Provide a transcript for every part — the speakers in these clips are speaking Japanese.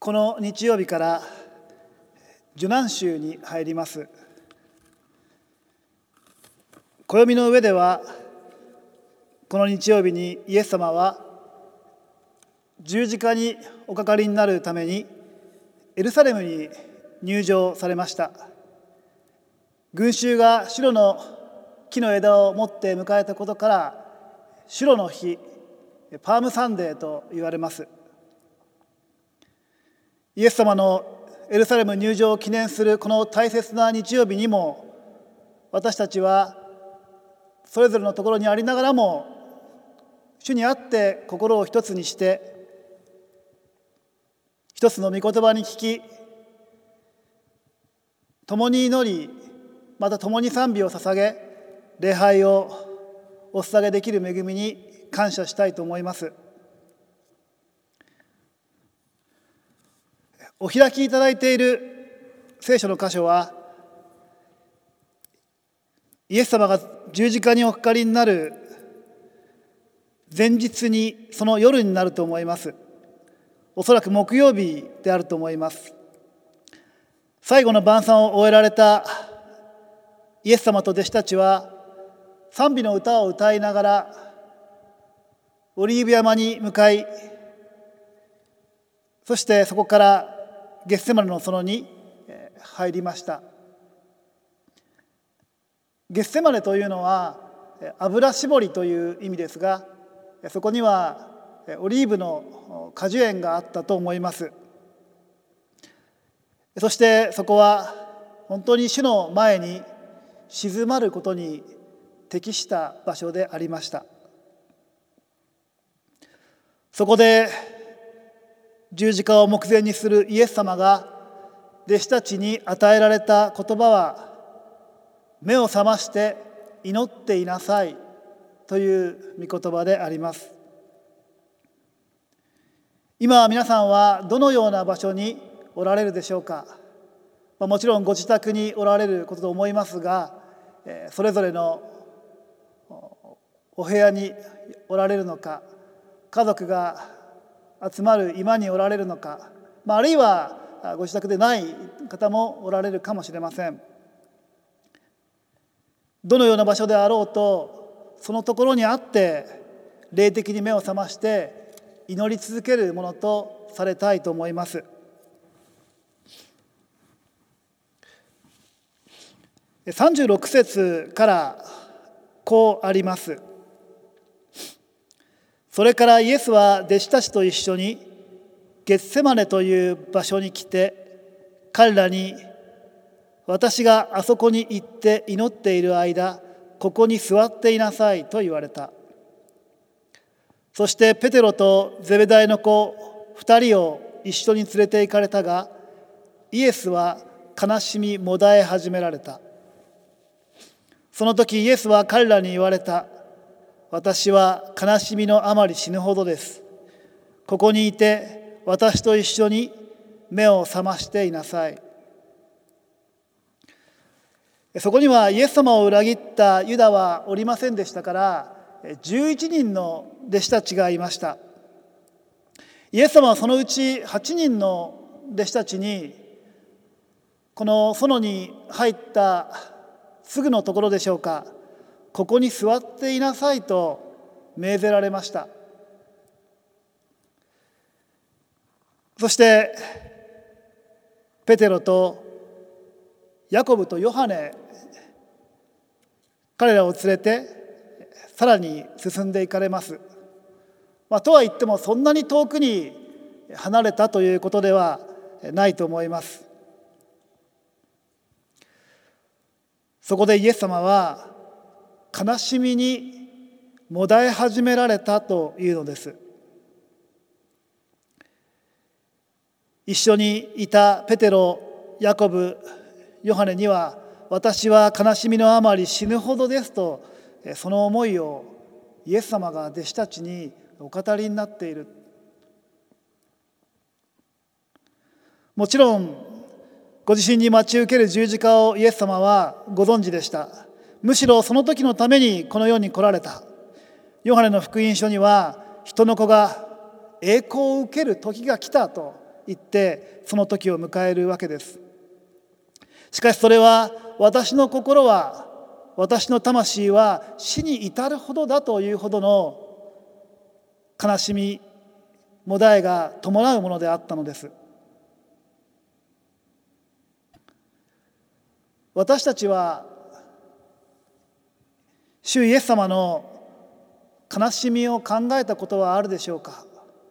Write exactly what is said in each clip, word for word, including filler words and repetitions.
この日曜日から受難週に入ります。暦の上ではこの日曜日にイエス様は十字架におかかりになるためにエルサレムに入場されました。群衆が白の木の枝を持って迎えたことから白の日、パームサンデーと言われます。イエス様のエルサレム入場を記念するこの大切な日曜日にも、私たちはそれぞれのところにありながらも主にあって心を一つにして一つの御言葉に聞き、共に祈り、また共に賛美を捧げ、礼拝をお捧げできる恵みに感謝したいと思います。お開きいただいている聖書の箇所は、イエス様が十字架におかかりになる前日に、その夜になると思います。おそらく木曜日であると思います。最後の晩餐を終えられたイエス様と弟子たちは、賛美の歌を歌いながらオリーブ山に向かい、そしてそこからゲッセマネの園に入りました。ゲッセマネというのは油搾りという意味ですが、そこにはオリーブの果樹園があったと思います。そしてそこは本当に主の前に静まることに適した場所でありました。そこで十字架を目前にするイエス様が弟子たちに与えられた言葉は、目を覚まして祈っていなさいという御言葉であります。今皆さんはどのような場所におられるでしょうか。もちろんご自宅におられることと思いますが、それぞれのお部屋におられるのか、家族が集まる居間におられるのか、あるいはご自宅でない方もおられるかもしれません。どのような場所であろうと、そのところにあって霊的に目を覚まして祈り続けるものとされたいと思います。さんじゅうろく節からこうあります。それからイエスは弟子たちと一緒にゲッセマネという場所に来て、彼らに、私があそこに行って祈っている間、ここに座っていなさいと言われた。そしてペテロとゼベダイの子二人を一緒に連れて行かれたが、イエスは悲しみもだえ始められた。その時イエスは彼らに言われた。私は悲しみのあまり死ぬほどです。ここにいて私と一緒に目を覚ましていなさい。そこにはイエス様を裏切ったユダはおりませんでしたから、じゅういちにんの弟子たちがいました。イエス様はそのうちはちにんの弟子たちに、この園に入ったすぐのところでしょうか、ここに座っていなさいと命ぜられました。そしてペテロとヤコブとヨハネ、彼らを連れてさらに進んでいかれます。まあ、とは言ってもそんなに遠くに離れたということではないと思います。そこでイエス様は悲しみにもだえ始められたというのです。一緒にいたペテロ、ヤコブ、ヨハネには、私は悲しみのあまり死ぬほどですと、その思いをイエス様が弟子たちにお語りになっている。もちろんご自身に待ち受ける十字架をイエス様はご存知でした。むしろその時のためにこの世に来られた。ヨハネの福音書には、人の子が栄光を受ける時が来たと言ってその時を迎えるわけです。しかしそれは私の心は、私の魂は死に至るほどだというほどの悲しみ、もだえが伴うものであったのです。私たちは主イエス様の悲しみを考えたことはあるでしょうか。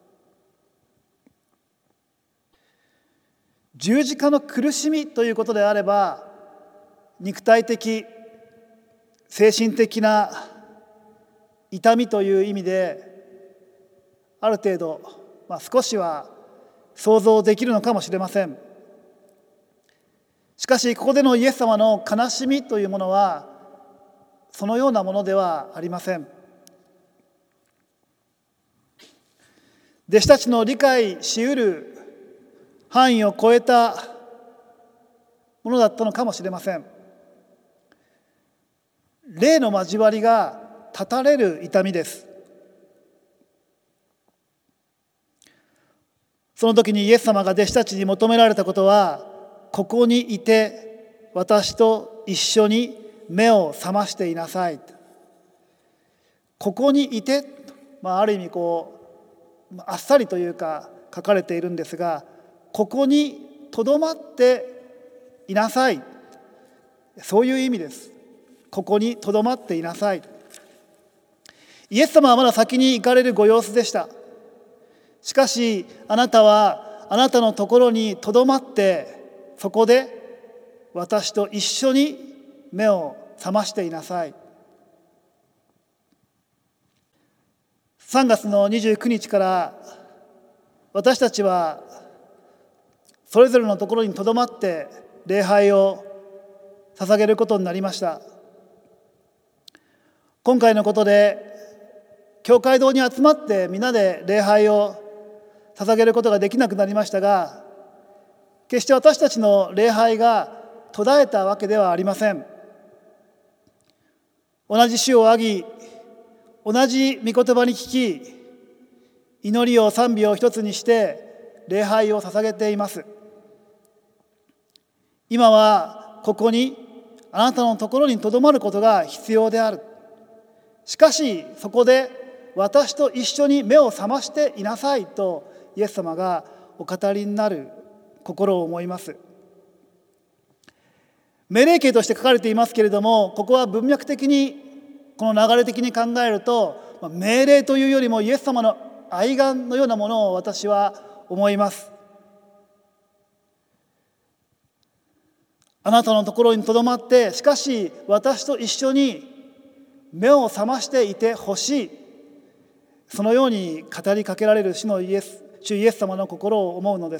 十字架の苦しみということであれば、肉体的、精神的な痛みという意味である程度、まあ、少しは想像できるのかもしれません。しかしここでのイエス様の悲しみというものはそのようなものではありません。弟子たちの理解しうる範囲を超えたものだったのかもしれません。霊の交わりが断たれる痛みです。その時にイエス様が弟子たちに求められたことは、ここにいて私と一緒に目を覚ましていなさい。ここにいて、まあ、ある意味こうあっさりというか書かれているんですが、ここにとどまっていなさい、そういう意味です。ここにとどまっていなさい。イエス様はまだ先に行かれるご様子でした。しかしあなたはあなたのところにとどまって、そこで私と一緒に目を覚ましていなさい。さんがつのにじゅうくにちから私たちはそれぞれのところにとどまって礼拝を捧げることになりました。今回のことで教会堂に集まってみんなで礼拝を捧げることができなくなりましたが、決して私たちの礼拝が途絶えたわけではありません。同じ主を仰ぎ、同じ御言葉に聞き、祈りを賛美を一つにして礼拝を捧げています。今はここにあなたのところにとどまることが必要である。しかしそこで私と一緒に目を覚ましていなさいとイエス様がお語りになる心を思います。命令形として書かれていますけれども、ここは文脈的に、この流れ的に考えると、命令というよりもイエス様の愛願のようなものを私は思います。あなたのところにとどまって、しかし私と一緒に目を覚ましていてほしい。そのように語りかけられる主のイエス、主イエス様の心を思うのです。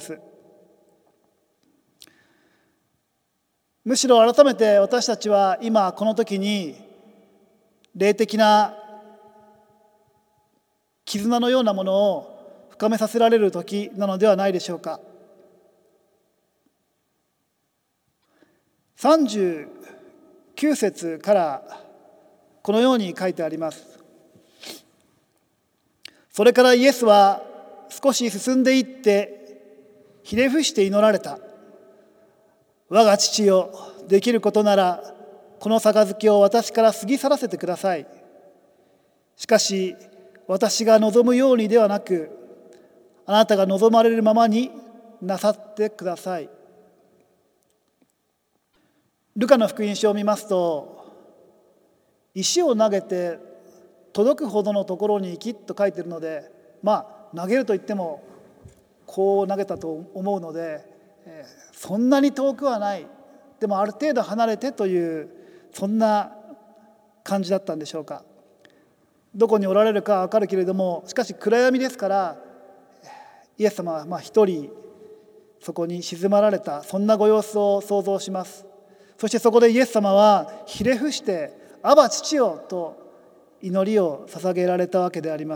むしろ改めて私たちは今この時に霊的な絆のようなものを深めさせられる時なのではないでしょうか。さんじゅうきゅう節からこのように書いてあります。それからイエスは少し進んでいってひれ伏して祈られた。我が父よ、できることならこの杯を私から過ぎ去らせてください。しかし私が望むようにではなく、あなたが望まれるままになさってください。ルカの福音書を見ますと、石を投げて届くほどのところに行きと書いているので、まあ投げると言ってもこう投げたと思うので、えー、そんなに遠くはない、でもある程度離れてという、そんな感じだったんでしょうか。どこにおられるかは分かるけれども、しかし暗闇ですから、イエス様はまあ一人そこに静まられた、そんなご様子を想像します。そしてそこでイエス様はひれ伏して「アバ父よ」と祈りを捧げられたわけであります。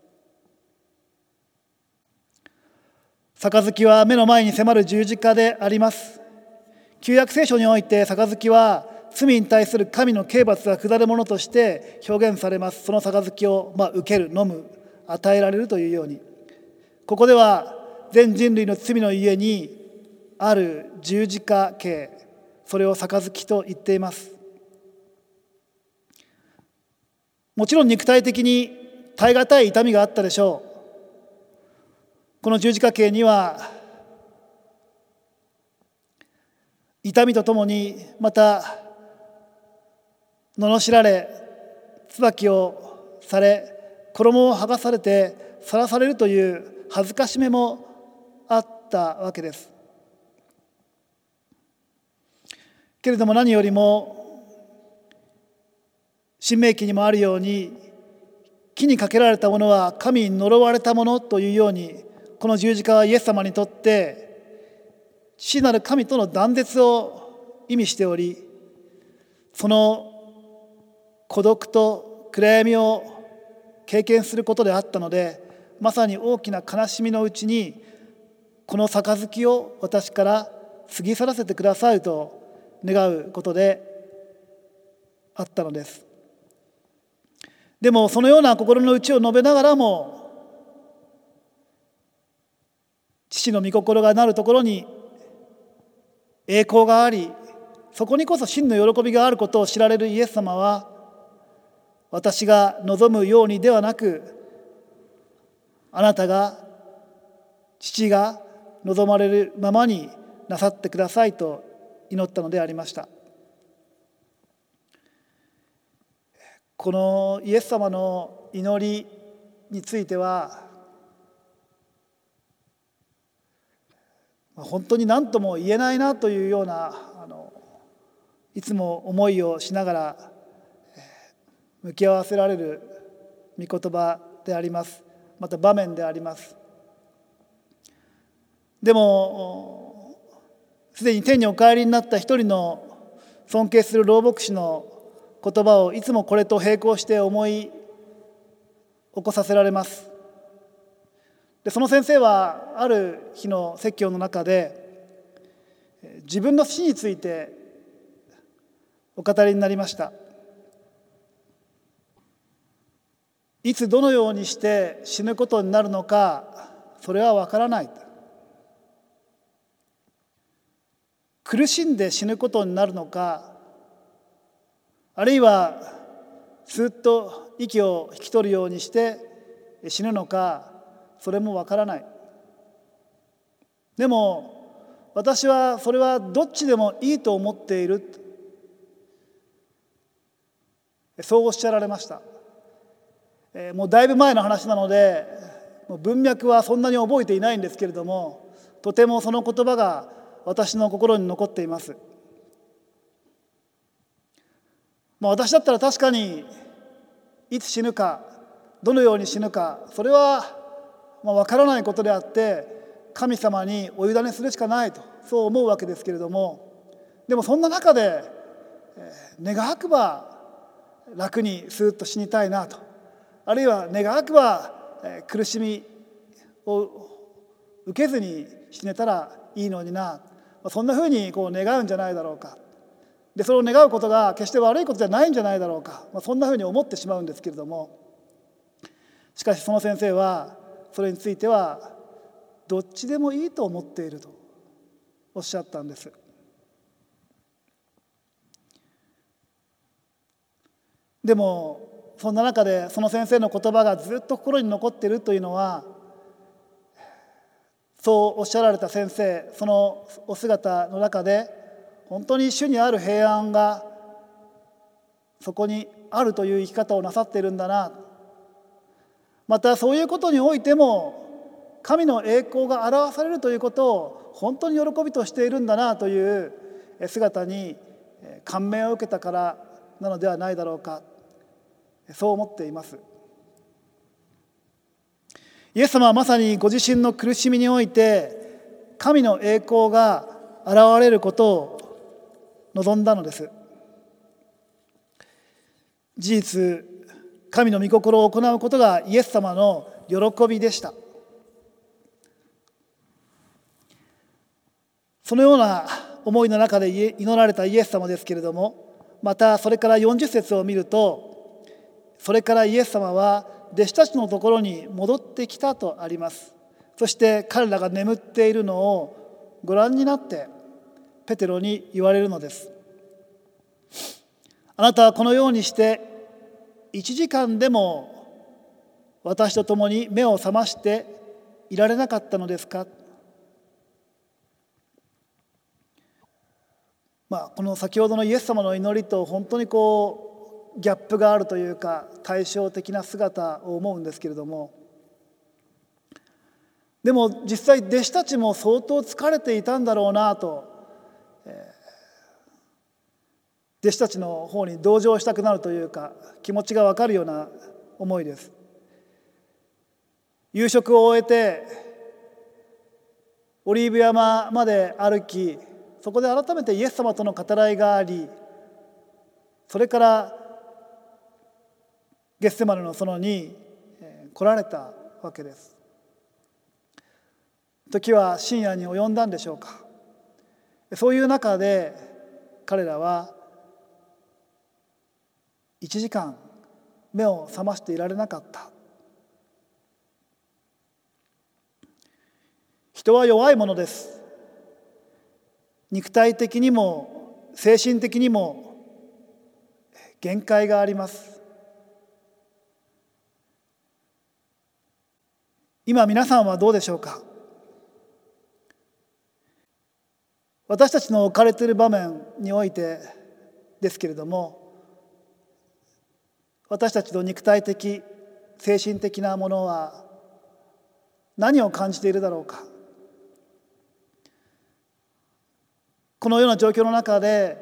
杯は目の前に迫る十字架であります。旧約聖書において杯は罪に対する神の刑罰が下るものとして表現されます。その杯をまあ受ける、飲む、与えられるというように、ここでは全人類の罪のゆえにある十字架刑、それを杯と言っています。もちろん肉体的に耐え難い痛みがあったでしょう。この十字架刑には痛みとともにまた罵られ、椿をされ、衣を剥がされて晒されるという恥ずかしめもあったわけです。けれども何よりも申命記にもあるように、木にかけられたものは神に呪われたものというように、この十字架はイエス様にとって父なる神との断絶を意味しており、その孤独と暗闇を経験することであったので、まさに大きな悲しみのうちにこの杯を私から過ぎ去らせてくださいと願うことであったのです。でもそのような心の内を述べながらも、父の御心がなるところに栄光があり、そこにこそ真の喜びがあることを知られるイエス様は、私が望むようにではなく、あなたが、父が望まれるままになさってくださいと祈ったのでありました。このイエス様の祈りについては、本当に何とも言えないなというようなあのいつも思いをしながら向き合わせられる御言葉であります。また場面であります。でもすでに天にお帰りになった一人の尊敬する老牧師の言葉をいつもこれと並行して思い起こさせられます。でその先生はある日の説教の中で自分の死についてお語りになりました。いつどのようにして死ぬことになるのか、それは分からない。苦しんで死ぬことになるのか、あるいはスーッと息を引き取るようにして死ぬのか、それも分からない。でも私はそれはどっちでもいいと思っている、そうおっしゃられました。もうだいぶ前の話なので文脈はそんなに覚えていないんですけれども、とてもその言葉が私の心に残っています。まあ、私だったら確かにいつ死ぬか、どのように死ぬか、それはまあ分からないことであって神様にお委ねするしかないと、そう思うわけですけれども、でもそんな中で願わくば楽にスーッと死にたいなと、あるいは願わくば苦しみを受けずに死ねたらいいのにな、そんなふうにこう願うんじゃないだろうか。でそれを願うことが決して悪いことじゃないんじゃないだろうか、まあ、そんなふうに思ってしまうんですけれども、しかしその先生はそれについてはどっちでもいいと思っているとおっしゃったんです。でもそんな中でその先生の言葉がずっと心に残っているというのは、そうおっしゃられた先生、そのお姿の中で本当に主にある平安がそこにあるという生き方をなさっているんだな、またそういうことにおいても神の栄光が表されるということを本当に喜びとしているんだなという姿に感銘を受けたからなのではないだろうか、そう思っています。イエス様はまさにご自身の苦しみにおいて神の栄光が現れることを望んだのです。事実、神の御心を行うことがイエス様の喜びでした。そのような思いの中で祈られたイエス様ですけれども、またそれからよんじゅっ節を見ると、それからイエス様は弟子たちのところに戻ってきたとあります。 そして彼らが眠っているのをご覧になってペテロに言われるのです。あなたはこのようにしていちじかんでも私と共に目を覚ましていられなかったのですか。まあ、この先ほどのイエス様の祈りと本当にこうギャップがあるというか対照的な姿を思うんですけれども、でも実際弟子たちも相当疲れていたんだろうなと、えー、弟子たちの方に同情したくなるというか気持ちが分かるような思いです。夕食を終えてオリーブ山まで歩き、そこで改めてイエス様との語らいがあり、それからゲッセマネの園に来られたわけです。時は深夜に及んだんでしょうか。そういう中で彼らはいちじかん目を覚ましていられなかった。人は弱いものです。肉体的にも精神的にも限界があります。今皆さんはどうでしょうか。私たちの置かれている場面においてですけれども、私たちの肉体的精神的なものは何を感じているだろうか。このような状況の中で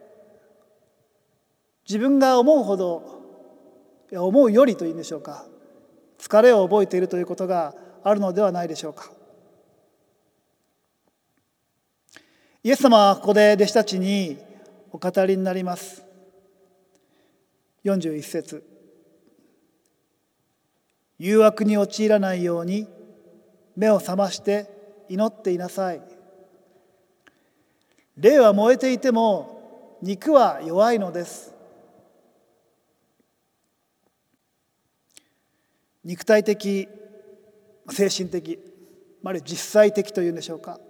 自分が思うほど、いや思うよりというんでしょうか、疲れを覚えているということがあるのではないでしょうか。イエス様はここで弟子たちにお語りになります。よんじゅういち節、誘惑に陥らないように目を覚まして祈っていなさい。霊は燃えていても肉は弱いのです。肉体的、精神的、あるいは実際的というんでしょうか。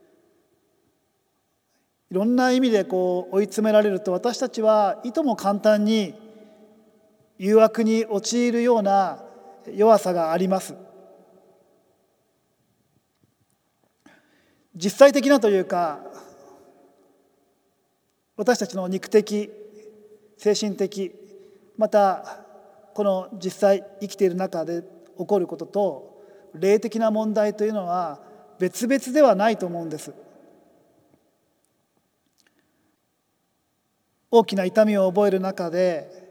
いろんな意味でこう追い詰められると、私たちはいとも簡単に誘惑に陥るような弱さがあります。実際的なというか、私たちの肉的、精神的、またこの実際生きている中で起こることと霊的な問題というのは別々ではないと思うんです。大きな痛みを覚える中で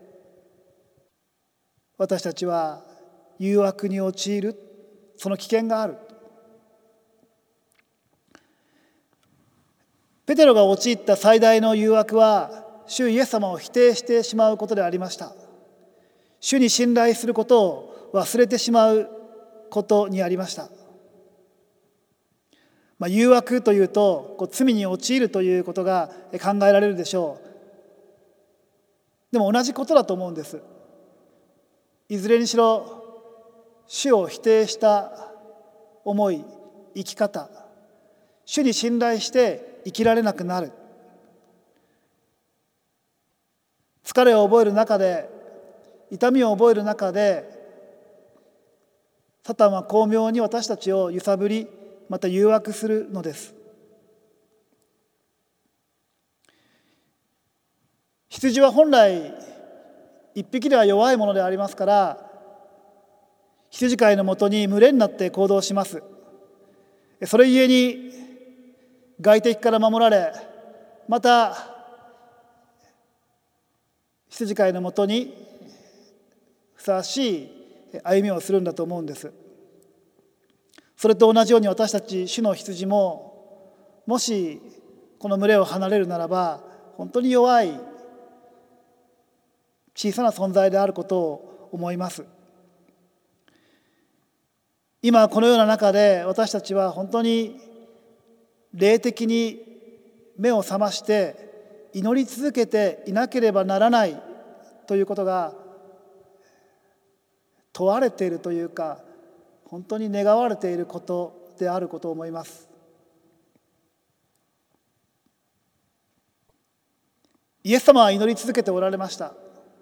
私たちは誘惑に陥る、その危険がある。ペテロが陥った最大の誘惑は主イエス様を否定してしまうことでありました。主に信頼することを忘れてしまうことにありました。まあ、誘惑というとこう罪に陥るということが考えられるでしょう。でも同じことだと思うんです。いずれにしろ主を否定した思い、生き方、主に信頼して生きられなくなる。疲れを覚える中で、痛みを覚える中で、サタンは巧妙に私たちを揺さぶり、また誘惑するのです。羊は本来一匹では弱いものでありますから、羊飼いのもとに群れになって行動します。それゆえに外敵から守られ、また羊飼いのもとにふさわしい歩みをするんだと思うんです。それと同じように私たち主の羊も、もしこの群れを離れるならば本当に弱い小さな存在であることを思います。今このような中で私たちは本当に霊的に目を覚まして祈り続けていなければならないということが問われているというか、 本当に願われていることであることを思います。イエス様は祈り続けておられました。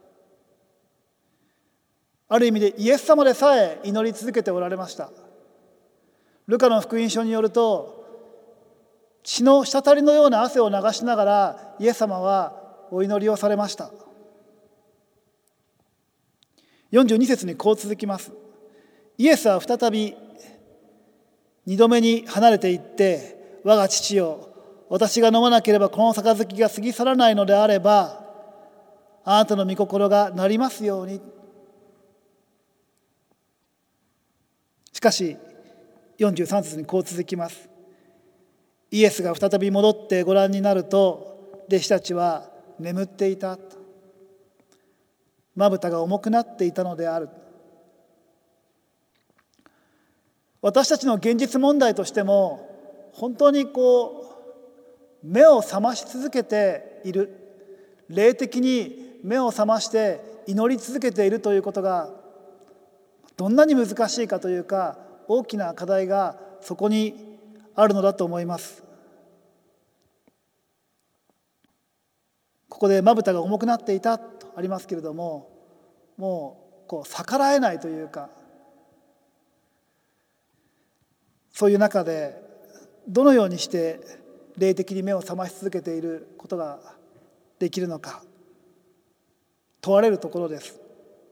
ある意味でイエス様でさえ祈り続けておられました。ルカの福音書によると、血の滴りのような汗を流しながらイエス様はお祈りをされました。よんじゅうに節にこう続きます。イエスは再び二度目に離れていって、我が父よ、私が飲まなければこの杯が過ぎ去らないのであれば、あなたの御心がなりますように。しかしよんじゅうさん節にこう続きます。イエスが再び戻ってご覧になると、弟子たちは眠っていた。まぶたが重くなっていたのである。私たちの現実問題としても、本当にこう目を覚まし続けている、霊的に目を覚まして祈り続けているということがどんなに難しいかというか、大きな課題がそこにあるのだと思います。ここでまぶたが重くなっていたとありますけれども、もうこう逆らえないというか、そういう中でどのようにして霊的に目を覚まし続けていることができるのか問われるところです。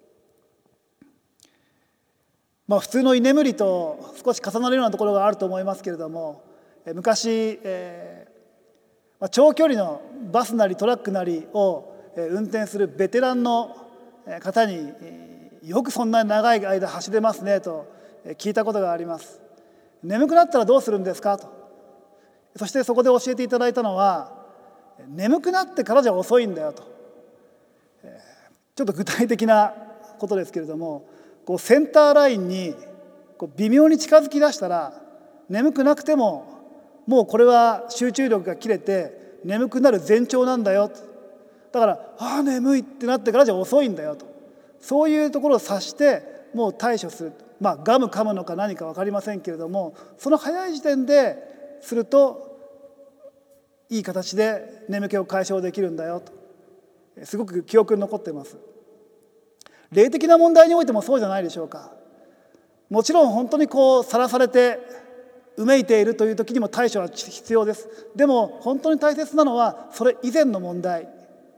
まあ、普通の居眠りと少し重なるようなところがあると思いますけれども、昔、えーまあ、長距離のバスなりトラックなりを運転するベテランの方によくそんなに長い間走れますねと聞いたことがあります。眠くなったらどうするんですかと。そしてそこで教えていただいたのは、眠くなってからじゃ遅いんだよと。ちょっと具体的なことですけれども、こうセンターラインにこう微妙に近づきだしたら、眠くなくてももうこれは集中力が切れて眠くなる前兆なんだよ。だからああ眠いってなってからじゃ遅いんだよと。そういうところを察してもう対処する。まあガム噛むのか何か分かりませんけれども、その早い時点でするといい形で眠気を解消できるんだよと、すごく記憶に残っています。霊的な問題においてもそうじゃないでしょうか。もちろん本当にこうさらされてうめいているという時にも対処は必要です。でも本当に大切なのはそれ以前の問題。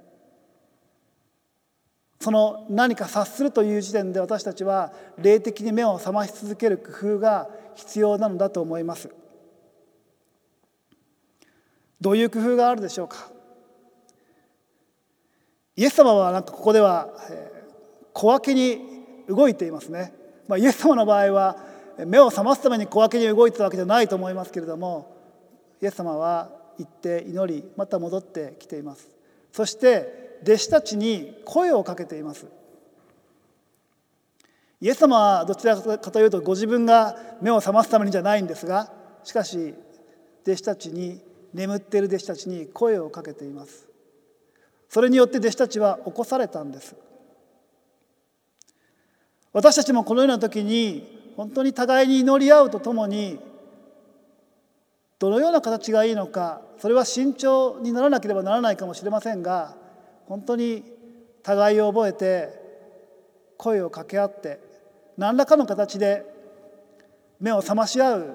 その何か察するという時点で私たちは霊的に目を覚まし続ける工夫が必要なのだと思います。どういう工夫があるでしょうか。イエス様はなんかここでは、えー小分けに動いていますね。まあ、イエス様の場合は目を覚ますために小分けに動いてたわけじゃないと思いますけれども、イエス様は行って祈り、また戻ってきています。そして弟子たちに声をかけています。イエス様はどちらかというとご自分が目を覚ますためにじゃないんですが、しかし弟子たちに、眠っている弟子たちに声をかけています。それによって弟子たちは起こされたんです。私たちもこのような時に本当に互いに祈り合うとともに、どのような形がいいのか、それは慎重にならなければならないかもしれませんが、本当に互いを覚えて声を掛け合って、何らかの形で目を覚まし合う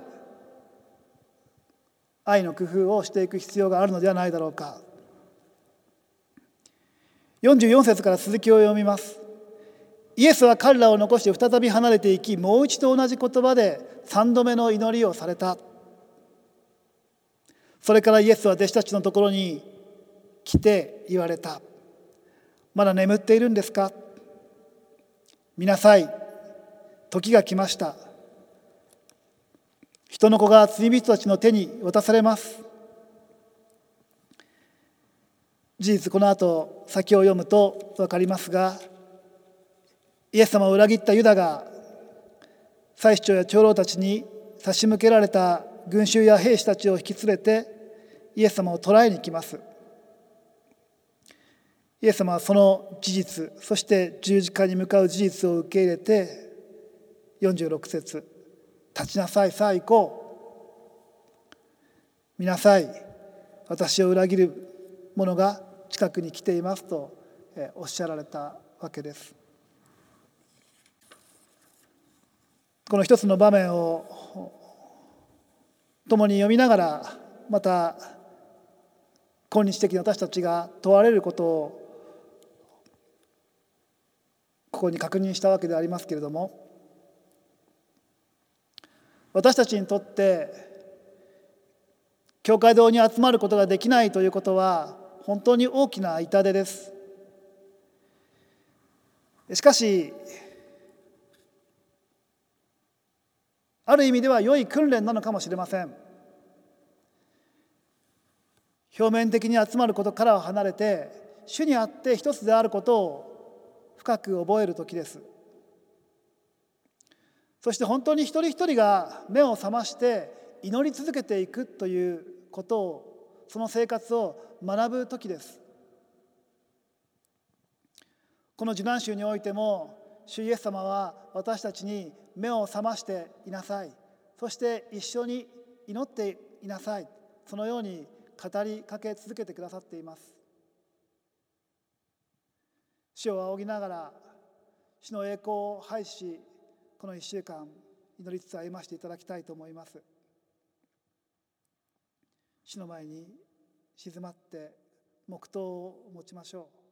愛の工夫をしていく必要があるのではないだろうか。よんじゅうよん節から続きを読みます。イエスは彼らを残して再び離れていき、もう一度同じ言葉で三度目の祈りをされた。それからイエスは弟子たちのところに来て言われた。まだ眠っているんですか。見なさい、時が来ました。人の子が罪人たちの手に渡されます。事実この後先を読むと分かりますが、イエス様を裏切ったユダが祭司長や長老たちに差し向けられた群衆や兵士たちを引き連れてイエス様を捕らえに来ます。イエス様はその事実、そして十字架に向かう事実を受け入れて、よんじゅうろく節、 立ちなさい、さあ行こう。見なさい、私を裏切る者が近くに来ていますとおっしゃられたわけです。この一つの場面を共に読みながら、また今日的に私たちが問われることをここに確認したわけでありますけれども、私たちにとって教会堂に集まることができないということは本当に大きな痛手です。しかしある意味では良い訓練なのかもしれません。表面的に集まることからは離れて、主にあって一つであることを深く覚える時です。そして本当に一人一人が目を覚まして祈り続けていくということを、その生活を学ぶ時です。この受難週においても、主イエス様は私たちに目を覚ましていなさい、そして一緒に祈っていなさい、そのように語りかけ続けてくださっています。主を仰ぎながら、主の栄光を拝し、この一週間祈りつつ歩ませていただきたいと思います。主の前に静まって黙祷を持ちましょう。